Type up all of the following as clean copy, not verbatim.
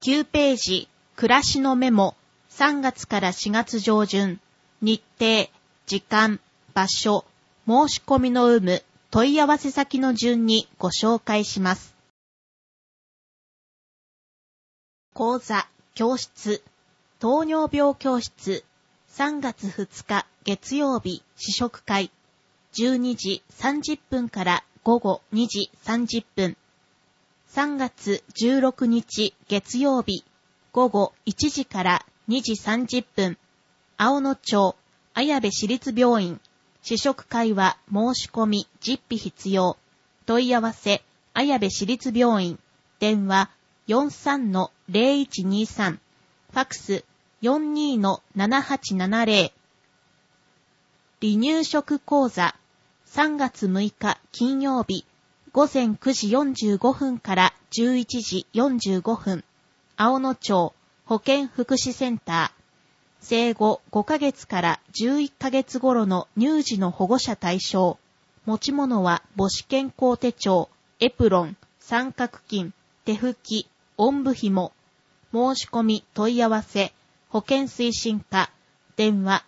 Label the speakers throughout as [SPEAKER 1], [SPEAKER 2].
[SPEAKER 1] 9ページ、暮らしのメモ、3月から4月上旬、日程、時間、場所、申し込みの有無、問い合わせ先の順にご紹介します。講座、教室、糖尿病教室、3月2日月曜日試食会、12時30分から午後2時30分。3月16日月曜日午後1時から2時30分。青野町綾部市立病院。試食会は申し込み実費必要。問い合わせ綾部市立病院。電話 43-0123。ファクス 42-7870。離乳食講座。3月6日金曜日午前9時45分から11時45分。青野町保健福祉センター。生後5ヶ月から11ヶ月頃の乳児の保護者対象。持ち物は母子健康手帳、エプロン、三角巾、手拭き、おんぶ紐。申し込み問い合わせ、保健推進課。電話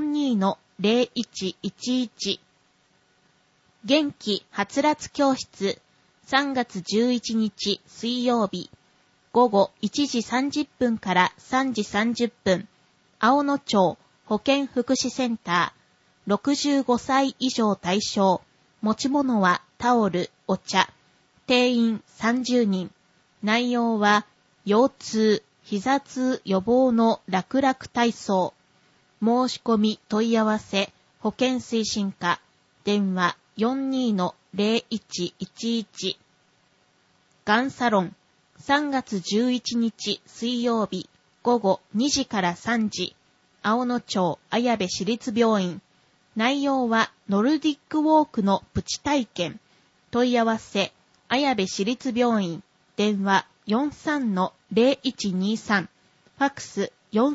[SPEAKER 1] 42-0111。元気はつらつ教室。3月11日水曜日午後1時30分から3時30分。青野町保健福祉センター。65歳以上対象。持ち物はタオル、お茶。定員30人。内容は腰痛、膝痛予防の楽々体操。申し込み問い合わせ保健推進課。電話 42-0111。がんサロン。3月11日水曜日午後2時から3時。青野町綾部市立病院。内容はノルディックウォークのプチ体験。問い合わせ綾部市立病院。電話 43-0123。ファクス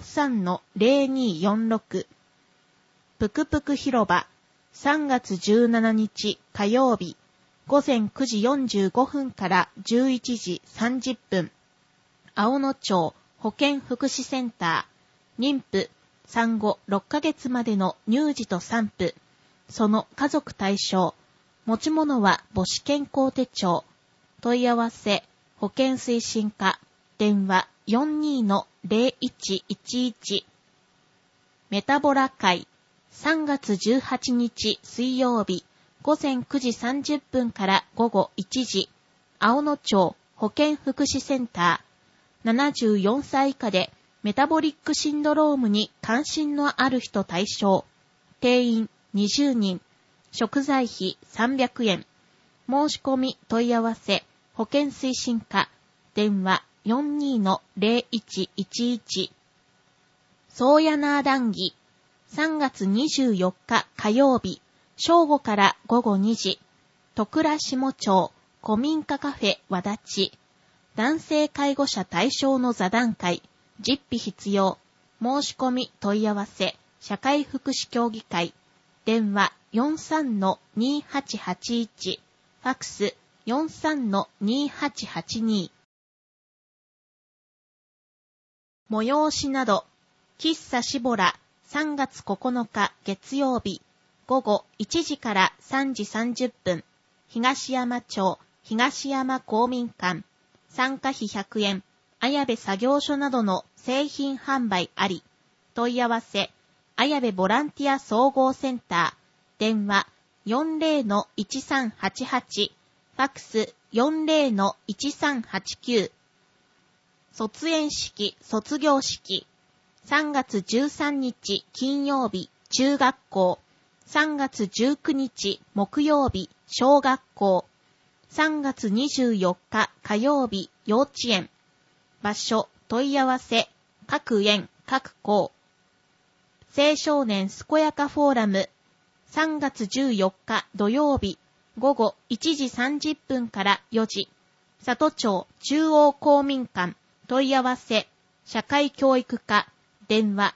[SPEAKER 1] 43-0246。ぷくぷく広場。3月17日火曜日午前9時45分から11時30分。青野町保健福祉センター。妊婦、産後6ヶ月までの乳児と産婦。その家族対象。持ち物は母子健康手帳。問い合わせ、保健推進課。電話 42-0111。メタボラ会。3月18日水曜日午前9時30分から午後1時。青野町保健福祉センター。74歳以下でメタボリックシンドロームに関心のある人対象。定員20人。食材費300円。申し込み問い合わせ保健推進課。電話 42-0111。ソーヤナー談義。3月24日火曜日正午から午後2時。戸倉下町古民家カフェ和立。男性介護者対象の座談会。実費必要。申し込み問い合わせ社会福祉協議会。電話 43-2881。ファクス 43-2882。催しなど。喫茶しぼら。3月9日月曜日午後1時から3時30分。東山町東山公民館。参加費100円。綾部作業所などの製品販売あり。問い合わせ綾部ボランティア総合センター。電話 40-1388。ファクス 40-1389。卒園式卒業式。3月13日金曜日中学校。3月19日木曜日小学校。3月24日火曜日幼稚園。場所問い合わせ各園各校。青少年健やかフォーラム。3月14日土曜日午後1時30分から4時。里町中央公民館。問い合わせ社会教育課。電話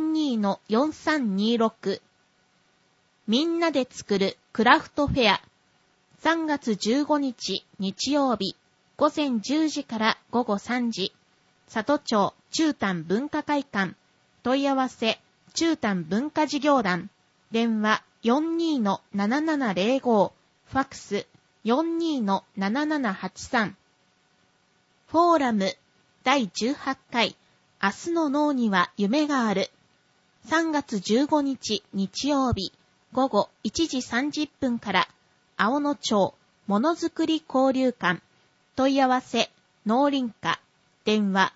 [SPEAKER 1] 42-4326。みんなで作るクラフトフェア。3月15日日曜日午前10時から午後3時。 里町中丹文化会館。問い合わせ、中丹文化事業団。電話 42-7705。ファックス 42-7783。フォーラム第18回。明日の脳には夢がある。3月15日日曜日午後1時30分から青野町ものづくり交流館。問い合わせ農林課。電話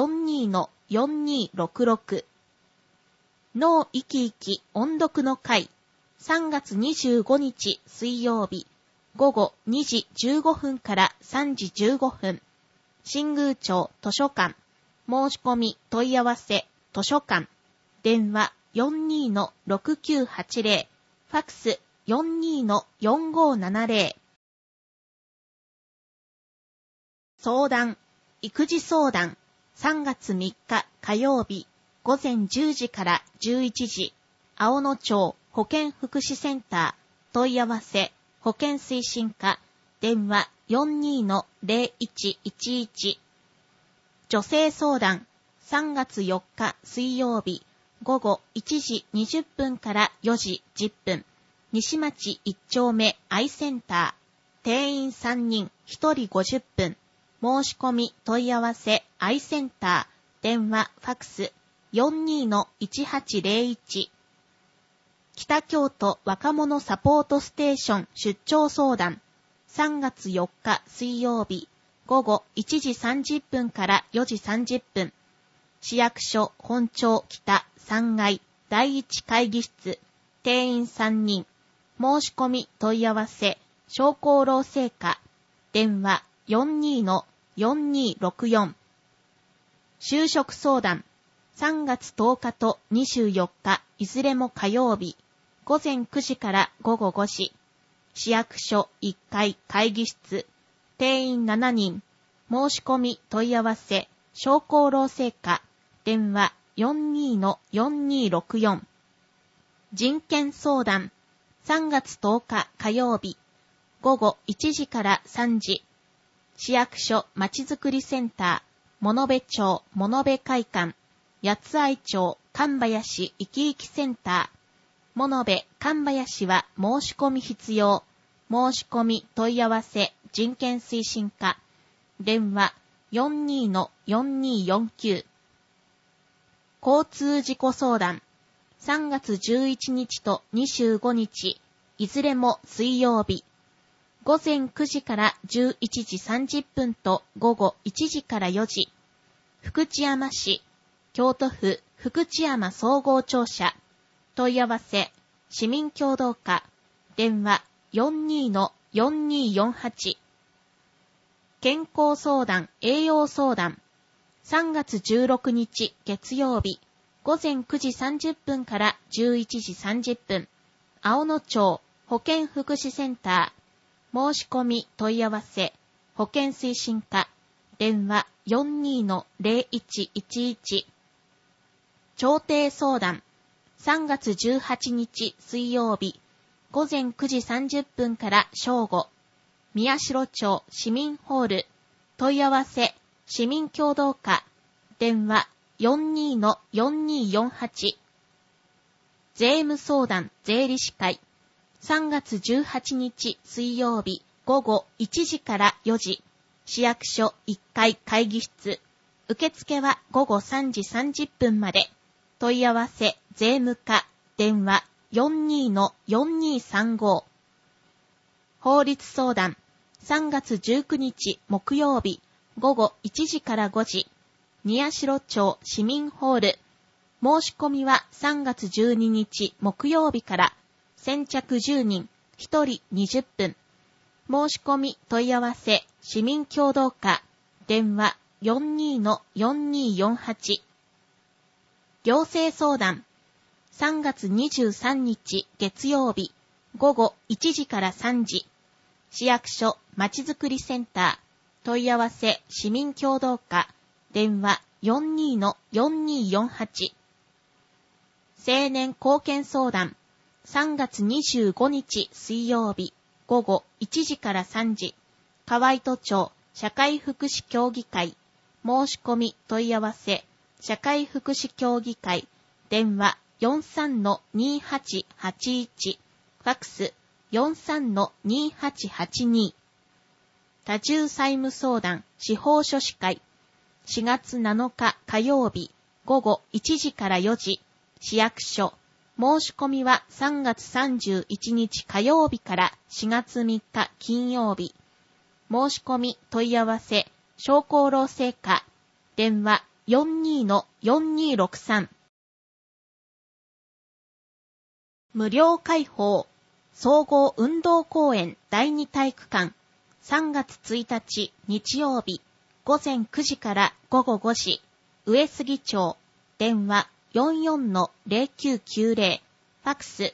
[SPEAKER 1] 42-4266。脳生き生き音読の会。3月25日水曜日午後2時15分から3時15分。新宮町図書館。申し込み問い合わせ図書館。電話 42-6980。ファックス 42-4570。相談、育児相談。3月3日火曜日午前10時から11時。青野町保健福祉センター。問い合わせ保健推進課。電話 42-0111。女性相談。3月4日水曜日午後1時20分から4時10分。西町1丁目アイセンター。定員3人1人50分。申し込み問い合わせアイセンター。電話ファックス 42-1801。北京都若者サポートステーション出張相談。3月4日水曜日午後1時30分から4時30分。市役所本町北3階第1会議室。定員3人。申し込み問い合わせ商工労政課。電話 42-4264。就職相談。3月10日と24日いずれも火曜日午前9時から午後5時。市役所1階会議室。定員7人。申し込み問い合わせ商工労政課。電話 42-4264。人権相談。3月10日火曜日午後1時から3時。市役所まちづくりセンター。物部町物部会館。八愛町神林生き生きセンター。物部神林は申し込み必要。申し込み問い合わせ人権推進課。電話 42-4249。交通事故相談。3月11日と25日いずれも水曜日午前9時から11時30分と午後1時から4時。福知山市京都府福知山総合庁舎。問い合わせ市民協同課。電話 42-4248。健康相談栄養相談。3月16日月曜日午前9時30分から11時30分。青野町保健福祉センター。申し込み問い合わせ保健推進課。電話 42-0111。調停相談。3月18日水曜日午前9時30分から正午。宮代町市民ホール。問い合わせ市民協同課。電話 42-4248。税務相談税理士会。3月18日水曜日午後1時から4時。市役所1階会議室。受付は午後3時30分まで。問い合わせ税務課。電話 42-4235。法律相談。3月19日木曜日午後1時から5時。宮代町市民ホール。申し込みは3月12日木曜日から。先着10人1人20分。申し込み問い合わせ市民協同課。電話 42-4248。行政相談。3月23日月曜日午後1時から3時。市役所まちづくりセンター。問い合わせ市民協同課。電話 42-4248。青年貢献相談。3月25日水曜日午後1時から3時。河合都庁社会福祉協議会。 申し込み問い合わせ、社会福祉協議会、電話 43-2881、ファクス 43-2882。多重債務相談司法書士会、4月7日火曜日、午後1時から4時、市役所。申し込みは3月31日火曜日から4月3日金曜日。申し込み問い合わせ、商工労政課、電話 42-4263。無料開放、総合運動公園第2体育館、3月1日日曜日、午前9時から午後5時、上杉町、電話 44-0990、ファクス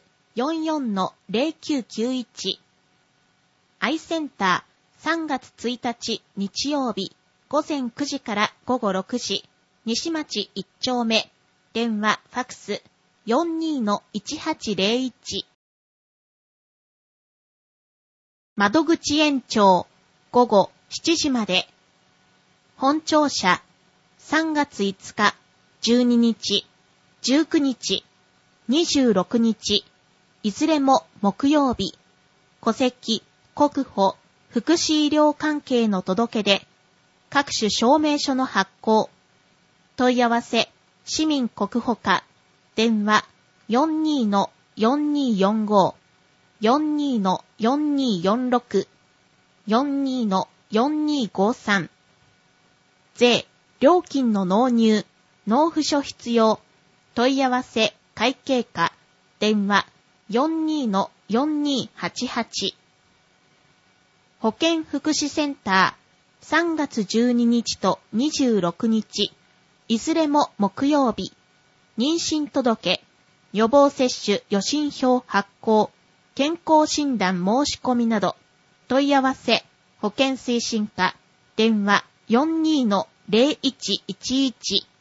[SPEAKER 1] 44-0991。アイセンター、3月1日日曜日、午前9時から午後6時、西町1丁目、電話ファクス 42-1801。窓口延長、午後7時まで。本庁舎、3月5日、12日、19日、26日、いずれも木曜日。戸籍、国保、福祉医療関係の届け出、各種証明書の発行。問い合わせ、市民国保課、電話 42-4245、42-4246、42-4253。税、料金の納入、納付書必要。問い合わせ、会計課、電話 42-4288。保健福祉センター、3月12日と26日、いずれも木曜日。妊娠届、予防接種予診票発行、健康診断申し込みなど。問い合わせ、保健推進課、電話 42-0111。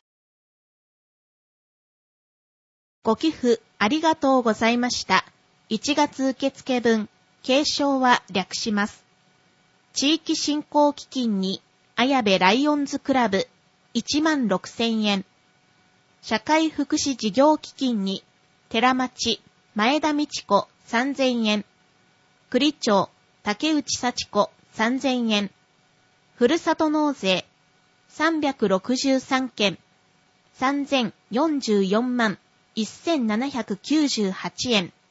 [SPEAKER 1] ご寄付ありがとうございました。1月受付分、継承は略します。地域振興基金に、綾部ライオンズクラブ、16,000円。社会福祉事業基金に、寺町、前田美智子、3,000円。栗町、竹内幸子、3,000円。ふるさと納税、363件、3044万1798円。